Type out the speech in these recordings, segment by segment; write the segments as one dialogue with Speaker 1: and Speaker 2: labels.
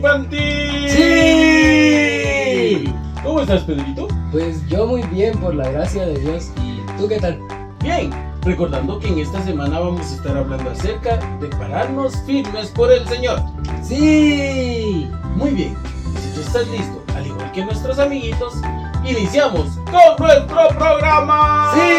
Speaker 1: infantil.
Speaker 2: ¡Sí!
Speaker 1: ¿Cómo estás, Pedrito?
Speaker 2: Pues yo muy bien, por la gracia de Dios. ¿Y tú qué tal?
Speaker 1: Bien, recordando que en esta semana vamos a estar hablando acerca de pararnos firmes por el Señor.
Speaker 2: ¡Sí!
Speaker 1: Muy bien, si tú estás listo, al igual que nuestros amiguitos, iniciamos con nuestro programa.
Speaker 2: ¡Sí!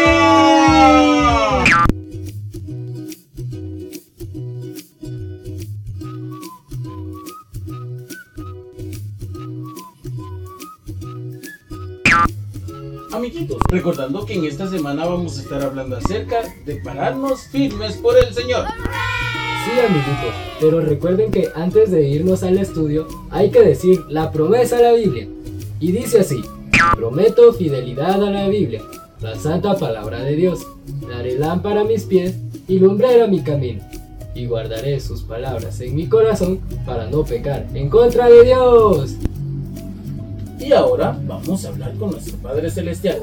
Speaker 1: Amiguitos, recordando que en esta semana vamos a estar hablando acerca de pararnos firmes por el Señor.
Speaker 2: Sí, amiguitos, pero recuerden que antes de irnos al estudio hay que decir la promesa a la Biblia. Y dice así: prometo fidelidad a la Biblia, la santa palabra de Dios. Daré lámpara a mis pies y lumbrera mi camino. Y guardaré sus palabras en mi corazón para no pecar en contra de Dios.
Speaker 1: Y ahora vamos a hablar con nuestro Padre Celestial.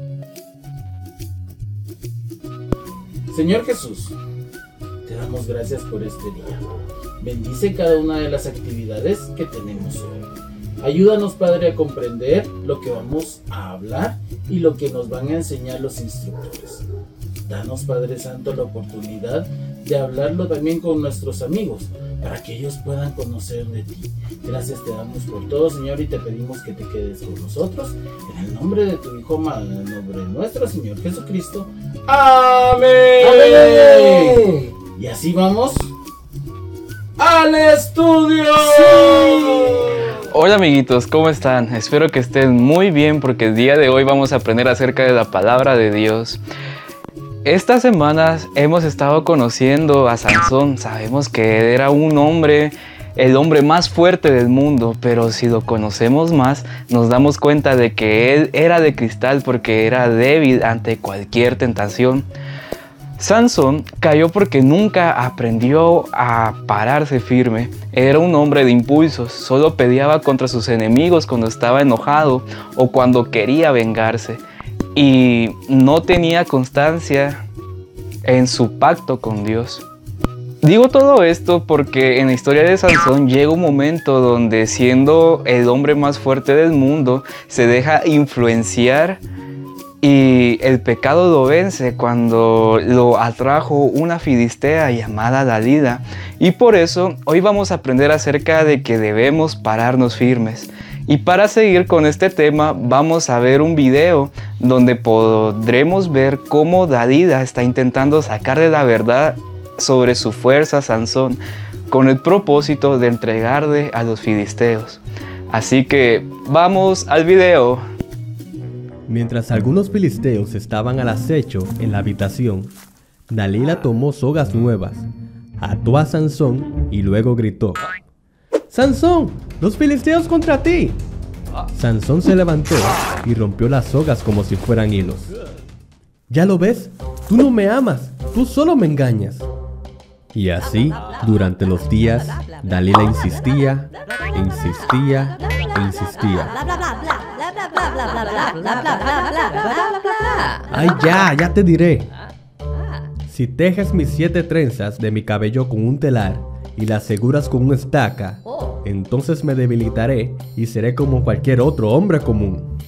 Speaker 1: Señor Jesús, te damos gracias por este día. Bendice cada una de las actividades que tenemos hoy. Ayúdanos, Padre, a comprender lo que vamos a hablar y lo que nos van a enseñar los instructores. Danos, Padre Santo, la oportunidad de hablarlo también con nuestros amigos, para que ellos puedan conocer de ti. Gracias te damos por todo, Señor, y te pedimos que te quedes con nosotros. En el nombre de tu Hijo, en el nombre de nuestro Señor Jesucristo. ¡Amén!
Speaker 2: ¡Amén!
Speaker 1: Y así vamos al estudio.
Speaker 2: ¡Sí!
Speaker 3: Hola amiguitos, ¿cómo están? Espero que estén muy bien porque el día de hoy vamos a aprender acerca de la palabra de Dios. Estas semanas hemos estado conociendo a Sansón. Sabemos que él era un hombre, el hombre más fuerte del mundo, pero si lo conocemos más, nos damos cuenta de que él era de cristal porque era débil ante cualquier tentación. Sansón cayó porque nunca aprendió a pararse firme. Era un hombre de impulsos, solo peleaba contra sus enemigos cuando estaba enojado o cuando quería vengarse. Y no tenía constancia en su pacto con Dios. Digo todo esto porque en la historia de Sansón llega un momento donde, siendo el hombre más fuerte del mundo, se deja influenciar y el pecado lo vence cuando lo atrajo una filistea llamada Dalila. Y por eso hoy vamos a aprender acerca de que debemos pararnos firmes. Y para seguir con este tema vamos a ver un video donde podremos ver cómo Dalila está intentando sacarle la verdad sobre su fuerza a Sansón con el propósito de entregarle a los filisteos. Así que vamos al video.
Speaker 4: Mientras algunos filisteos estaban al acecho en la habitación, Dalila tomó sogas nuevas, ató a Sansón y luego gritó: ¡Sansón! ¡Los filisteos contra ti! Sansón se levantó y rompió las sogas como si fueran hilos. ¿Ya lo ves? Tú no me amas, tú solo me engañas. Y así, durante los días, Dalila insistía, insistía, insistía. ¡Ay, ya te diré! Si tejes mis 7 trenzas de mi cabello con un telar y las aseguras con una estaca, entonces me debilitaré y seré como cualquier otro hombre común.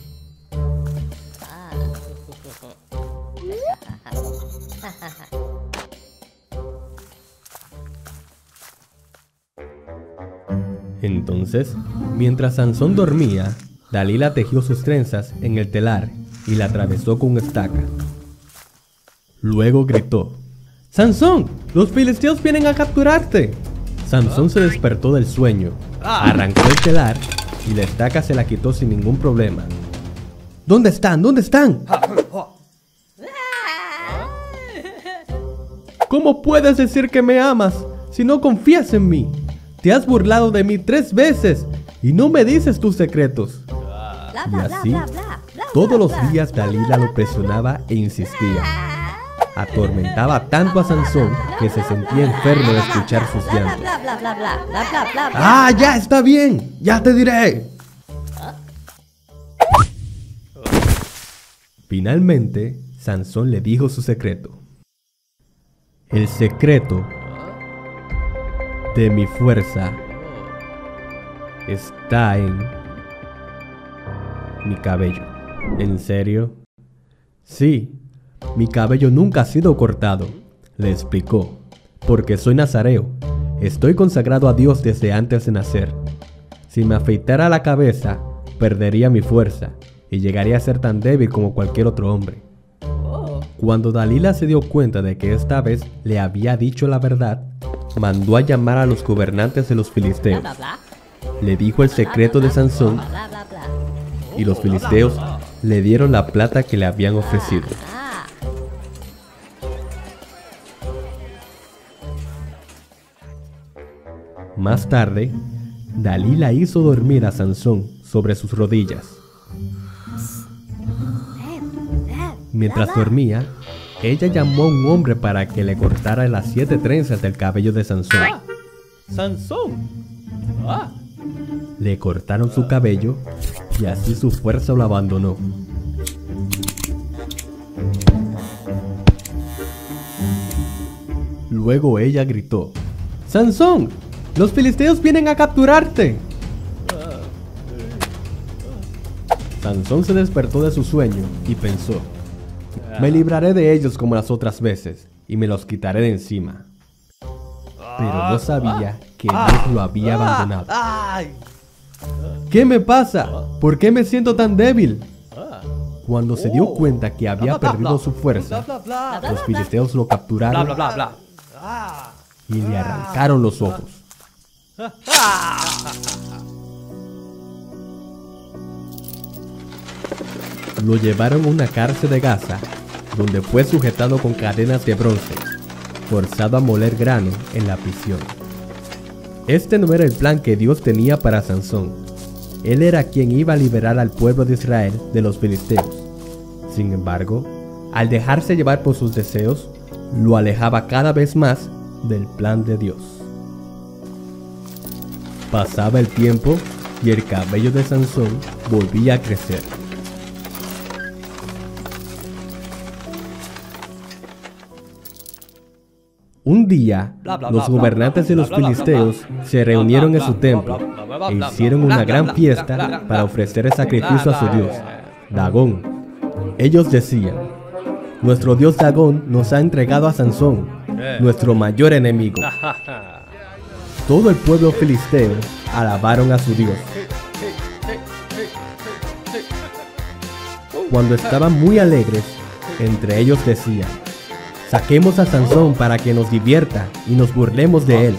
Speaker 4: Entonces, mientras Sansón dormía, Dalila tejió sus trenzas en el telar y la atravesó con una estaca. Luego gritó: ¡Sansón! ¡Los filisteos vienen a capturarte! Sansón se despertó del sueño, arrancó el telar y la estaca se la quitó sin ningún problema. ¿Dónde están? ¿Dónde están? ¿Cómo puedes decir que me amas si no confías en mí? Te has burlado de mí 3 veces y no me dices tus secretos. Y así, todos los días Dalila lo presionaba e insistía. Atormentaba tanto a Sansón que se sentía enfermo de escuchar sus llantos. ¡Ah, ya está bien! ¡Ya te diré! Finalmente, Sansón le dijo su secreto. El secreto de mi fuerza está en mi cabello. ¿En serio? Sí, mi cabello nunca ha sido cortado, le explicó, porque soy nazareo. Estoy consagrado a Dios desde antes de nacer. Si me afeitara la cabeza, perdería mi fuerza y llegaría a ser tan débil como cualquier otro hombre. Cuando Dalila se dio cuenta de que esta vez le había dicho la verdad, mandó a llamar a los gobernantes de los filisteos. Le dijo el secreto de Sansón y los filisteos le dieron la plata que le habían ofrecido. Más tarde, Dalila hizo dormir a Sansón sobre sus rodillas. Mientras dormía, ella llamó a un hombre para que le cortara las 7 trenzas del cabello de Sansón.
Speaker 5: ¡Sansón!
Speaker 4: Le cortaron su cabello y así su fuerza lo abandonó. Luego ella gritó: ¡Sansón! ¡Los filisteos vienen a capturarte! Sansón se despertó de su sueño y pensó: me libraré de ellos como las otras veces y me los quitaré de encima. Pero no sabía que Dios lo había abandonado. ¿Qué me pasa? ¿Por qué me siento tan débil? Cuando se dio cuenta que había perdido su fuerza, los filisteos lo capturaron y le arrancaron los ojos. Lo llevaron a una cárcel de Gaza, donde fue sujetado con cadenas de bronce, forzado a moler grano en la prisión. Este no era el plan que Dios tenía para Sansón. Él era quien iba a liberar al pueblo de Israel de los filisteos. Sin embargo, al dejarse llevar por sus deseos, lo alejaba cada vez más del plan de Dios. Pasaba el tiempo y el cabello de Sansón volvía a crecer. Un día, los gobernantes de los filisteos se reunieron en su templo e hicieron una gran fiesta para ofrecer el sacrificio a su dios, Dagón. Ellos decían: nuestro dios Dagón nos ha entregado a Sansón, nuestro mayor enemigo. Todo el pueblo filisteo alabaron a su dios. Cuando estaban muy alegres, entre ellos decían: saquemos a Sansón para que nos divierta y nos burlemos de él.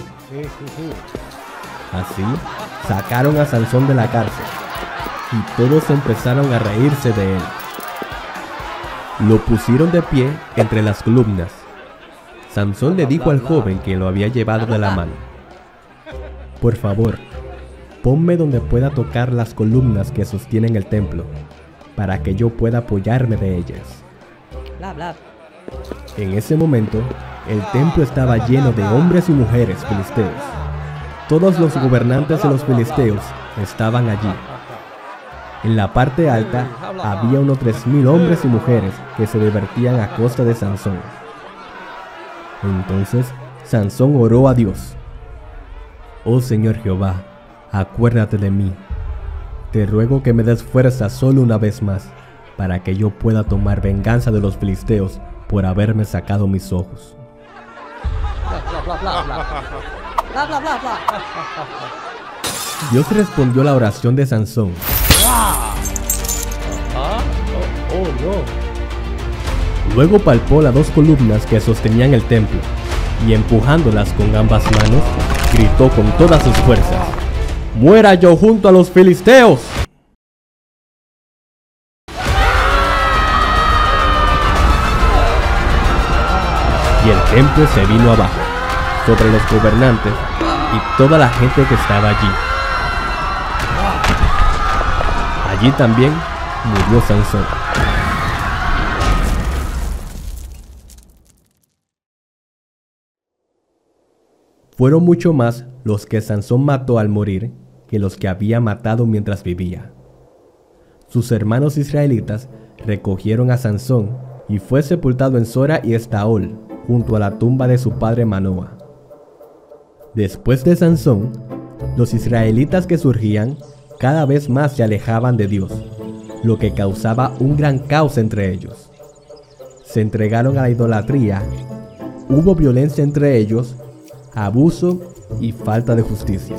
Speaker 4: Así, sacaron a Sansón de la cárcel y todos empezaron a reírse de él. Lo pusieron de pie entre las columnas. Sansón le dijo al joven que lo había llevado de la mano: por favor, ponme donde pueda tocar las columnas que sostienen el templo, para que yo pueda apoyarme de ellas. En ese momento, el templo estaba lleno de hombres y mujeres filisteos. Todos los gobernantes de los filisteos estaban allí. En la parte alta había unos 3,000 hombres y mujeres que se divertían a costa de Sansón. Entonces Sansón oró a Dios: oh Señor Jehová, acuérdate de mí. Te ruego que me des fuerza solo una vez más, para que yo pueda tomar venganza de los filisteos por haberme sacado mis ojos. Dios respondió la oración de Sansón. Luego palpó las 2 columnas que sostenían el templo y, empujándolas con ambas manos, gritó con todas sus fuerzas: ¡muera yo junto a los filisteos! Y el templo se vino abajo, sobre los gobernantes y toda la gente que estaba allí. Allí también murió Sansón. Fueron mucho más los que Sansón mató al morir que los que había matado mientras vivía. Sus hermanos israelitas recogieron a Sansón y fue sepultado en Sora y Estaol, junto a la tumba de su padre Manoa. Después de Sansón, Los israelitas que surgían cada vez más se alejaban de Dios, lo que causaba un gran caos entre ellos. Se entregaron a la idolatría, hubo violencia entre ellos, abuso y falta de justicia.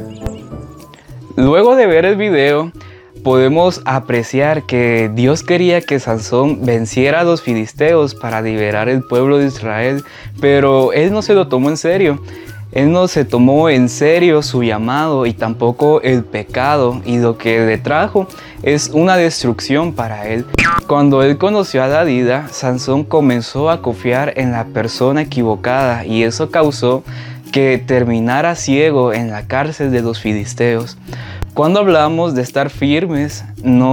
Speaker 3: Luego de ver el video, podemos apreciar que Dios quería que Sansón venciera a los filisteos para liberar el pueblo de Israel, pero él no se lo tomó en serio. Él no se tomó en serio su llamado y tampoco el pecado, y lo que le trajo es una destrucción para él. Cuando él conoció a Dalila, Sansón comenzó a confiar en la persona equivocada y eso causó que terminara ciego en la cárcel de los filisteos. Cuando hablamos de estar firmes,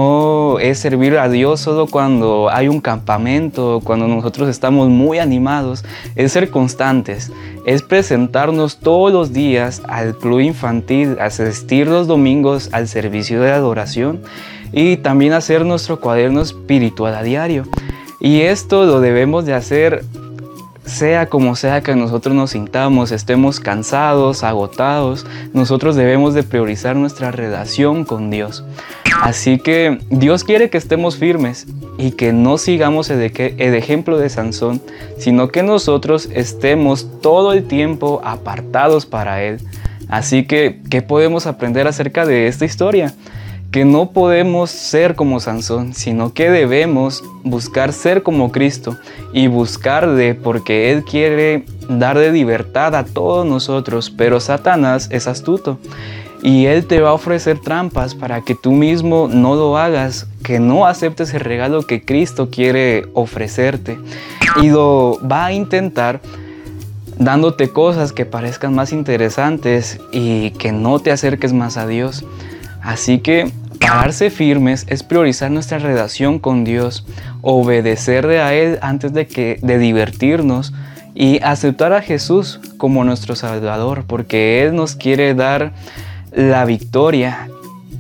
Speaker 3: no es servir a Dios solo cuando hay un campamento, cuando nosotros estamos muy animados, es ser constantes, es presentarnos todos los días al club infantil, asistir los domingos al servicio de adoración y también hacer nuestro cuaderno espiritual a diario. Y esto lo debemos de hacer sea como sea que nosotros nos sintamos, estemos cansados, agotados, nosotros debemos de priorizar nuestra relación con Dios. Así que Dios quiere que estemos firmes y que no sigamos el ejemplo de Sansón, sino que nosotros estemos todo el tiempo apartados para Él. Así que, ¿qué podemos aprender acerca de esta historia? Que no podemos ser como Sansón, sino que debemos buscar ser como Cristo y buscarle porque Él quiere dar de libertad a todos nosotros, pero Satanás es astuto y Él te va a ofrecer trampas para que tú mismo no lo hagas, que no aceptes el regalo que Cristo quiere ofrecerte y lo va a intentar dándote cosas que parezcan más interesantes y que no te acerques más a Dios. Así que pararse firmes es priorizar nuestra relación con Dios, obedecerle a Él antes de divertirnos y aceptar a Jesús como nuestro Salvador, porque Él nos quiere dar la victoria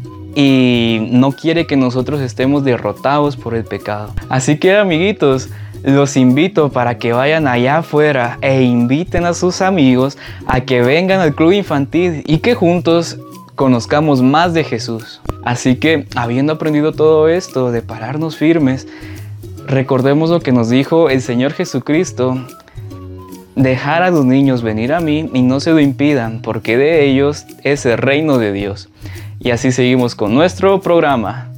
Speaker 3: y no quiere que nosotros estemos derrotados por el pecado. Así que, amiguitos, los invito para que vayan allá afuera e inviten a sus amigos a que vengan al club infantil y que juntos conozcamos más de Jesús. Así que, habiendo aprendido todo esto de pararnos firmes, recordemos lo que nos dijo el Señor Jesucristo: dejar a los niños venir a mí y no se lo impidan, porque de ellos es el reino de Dios. Y así seguimos con nuestro programa.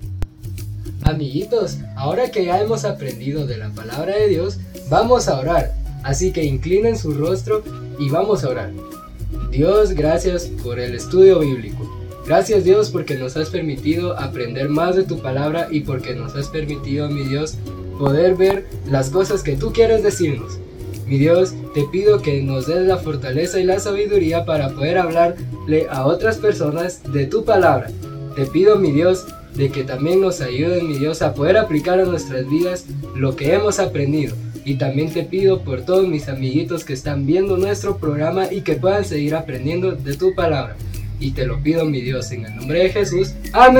Speaker 2: Amiguitos, ahora que ya hemos aprendido de la palabra de Dios, vamos a orar. Así que inclinen su rostro y vamos a orar. Dios, gracias por el estudio bíblico. Gracias, Dios, porque nos has permitido aprender más de tu palabra y porque nos has permitido, mi Dios, poder ver las cosas que tú quieres decirnos. Mi Dios, te pido que nos des la fortaleza y la sabiduría para poder hablarle a otras personas de tu palabra. Te pido, mi Dios, de que también nos ayuden, mi Dios, a poder aplicar a nuestras vidas lo que hemos aprendido. Y también te pido por todos mis amiguitos que están viendo nuestro programa y que puedan seguir aprendiendo de tu palabra. Y te lo pido, mi Dios, en el nombre de Jesús. ¡Amén!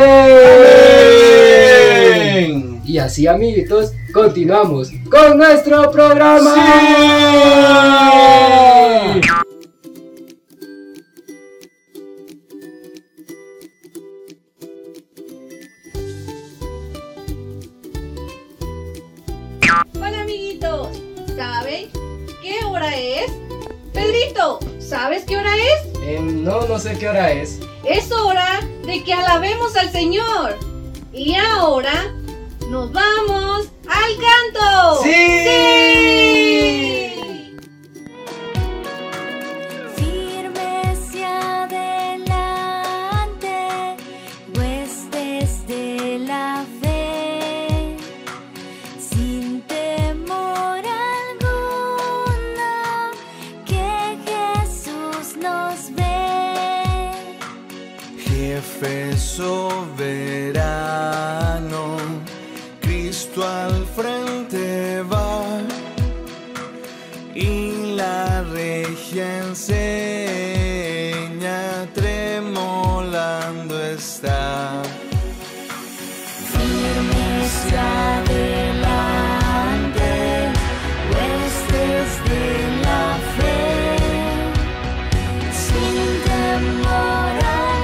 Speaker 2: ¡Amén! Y así, amiguitos, continuamos con nuestro programa. ¡Sí!
Speaker 6: Hola, amiguitos, ¿saben qué hora es? Pedrito, ¿sabes qué hora es?
Speaker 2: No sé qué hora es.
Speaker 6: Es hora de que alabemos al Señor. Y ahora nos vamos al canto.
Speaker 2: ¡Sí!
Speaker 6: ¡Sí!
Speaker 7: Firmes y adelante, huestes de la fe, sin temor alguno, que Jesús nos ve.
Speaker 8: Jefe soberano, Cristo al frente va y la regia enseña, tremolando está.
Speaker 7: Firmes y adelante, huestes de la fe, sin temor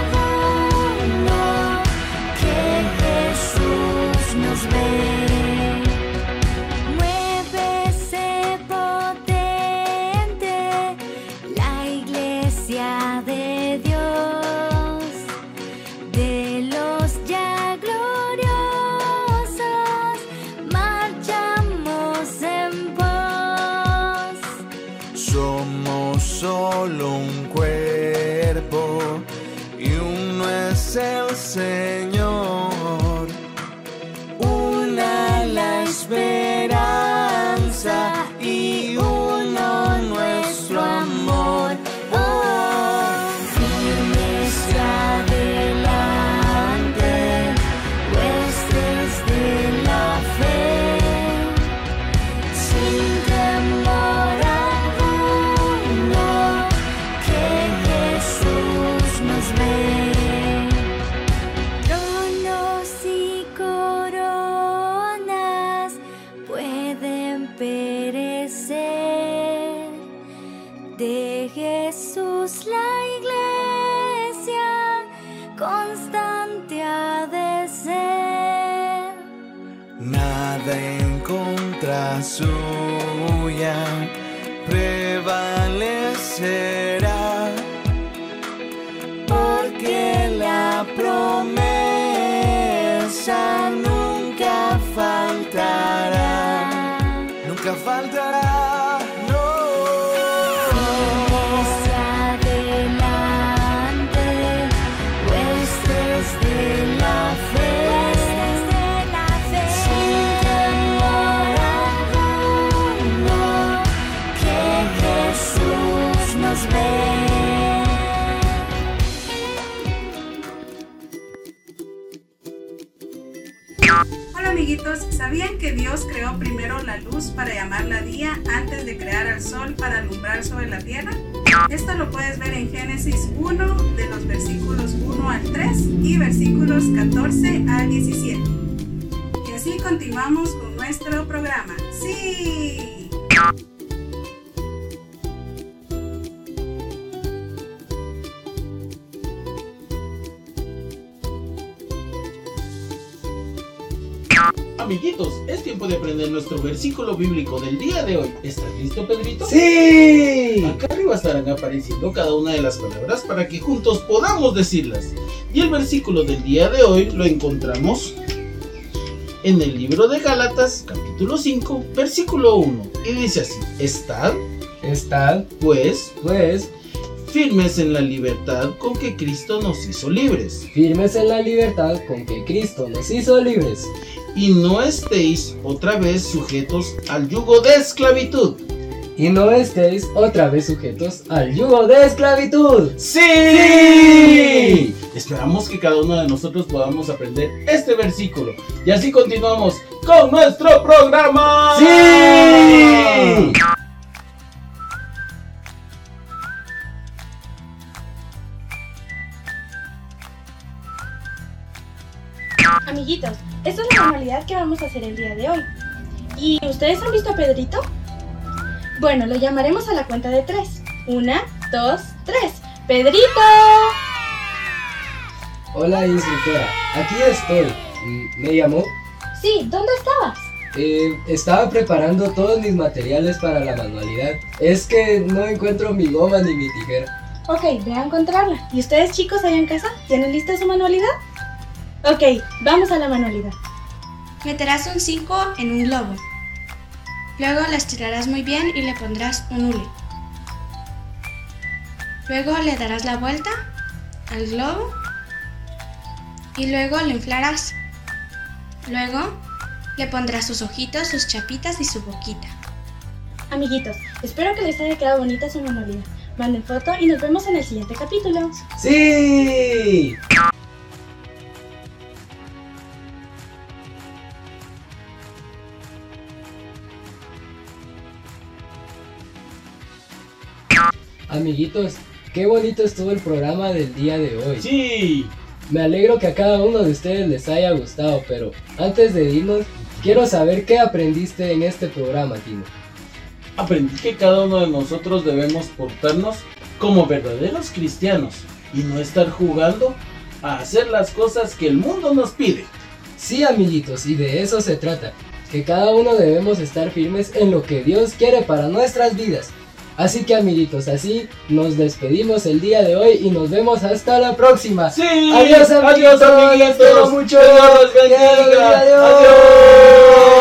Speaker 8: solo un cuerpo y uno es el Señor. Una la esperanza y uno nuestro amor. Oh, firmes adelante, huestes de la fe, sin temor alguno, que Jesús nos ve.
Speaker 7: Tronos y coronas pueden perecer, de Jesús la iglesia constante ha de ser.
Speaker 8: Nada en contra suya prevalecerá, porque la promesa nunca faltará. Nunca faltará, no.
Speaker 7: Hacia adelante, huestes de la fe, sin temor alguno, que Jesús nos ve.
Speaker 9: Hola amiguitos, ¿sabían que Dios creó primero la luz para llamarla día antes de crear al sol para alumbrar sobre la tierra? Esto lo puedes ver en Génesis 1 de los versículos 1 al 3 y versículos 14 al 17. Y así continuamos con nuestro programa. ¡Sí!
Speaker 1: Amiguitos, es tiempo de aprender nuestro versículo bíblico del día de hoy. ¿Estás listo, Pedrito?
Speaker 2: ¡Sí!
Speaker 1: Acá arriba estarán apareciendo cada una de las palabras para que juntos podamos decirlas. Y el versículo del día de hoy lo encontramos en el libro de Gálatas, capítulo 5, versículo 1. Y dice así: Estad, pues, firmes en la libertad con que Cristo nos hizo libres.
Speaker 2: firmes en la libertad con que Cristo nos hizo libres.
Speaker 1: Y no estéis otra vez sujetos al yugo de esclavitud.
Speaker 2: Y no estéis otra vez sujetos al yugo de esclavitud.
Speaker 1: ¡Sí! Esperamos que cada uno de nosotros podamos aprender este versículo. Y así continuamos con nuestro programa.
Speaker 2: ¡Sí!
Speaker 10: Amiguitos, esta es la manualidad que vamos a hacer el día de hoy. ¿Y ustedes han visto a Pedrito? Bueno, lo llamaremos a la cuenta de 3. 1, 2, 3. ¡Pedrito!
Speaker 2: Hola, instructora, aquí estoy. ¿Me llamó?
Speaker 10: Sí, ¿dónde estabas?
Speaker 2: Estaba preparando todos mis materiales para la manualidad. Es que no encuentro mi goma ni mi tijera.
Speaker 10: Ok, ve a encontrarla. ¿Y ustedes, chicos, allá en casa? ¿Tienen lista su manualidad? Ok, vamos a la manualidad.
Speaker 11: Meterás un 5 en un globo. Luego lo estirarás muy bien y le pondrás un hule. Luego le darás la vuelta al globo y luego lo inflarás. Luego le pondrás sus ojitos, sus chapitas y su boquita.
Speaker 10: Amiguitos, espero que les haya quedado bonita su manualidad. Manden foto y nos vemos en el siguiente capítulo.
Speaker 2: ¡Sí! Amiguitos, qué bonito estuvo el programa del día de hoy.
Speaker 1: ¡Sí!
Speaker 2: Me alegro que a cada uno de ustedes les haya gustado, pero antes de irnos, quiero saber qué aprendiste en este programa, Tino.
Speaker 1: Aprendí que cada uno de nosotros debemos portarnos como verdaderos cristianos y no estar jugando a hacer las cosas que el mundo nos pide.
Speaker 2: Sí, amiguitos, y de eso se trata, que cada uno debemos estar firmes en lo que Dios quiere para nuestras vidas. Así que, amiguitos, así nos despedimos el día de hoy y nos vemos hasta la próxima.
Speaker 1: ¡Sí!
Speaker 2: Adiós, amiguitos.
Speaker 1: Adiós, amiguitos.
Speaker 2: Los quiero mucho.
Speaker 1: Dios los bendiga.
Speaker 2: Adiós.
Speaker 1: Adiós.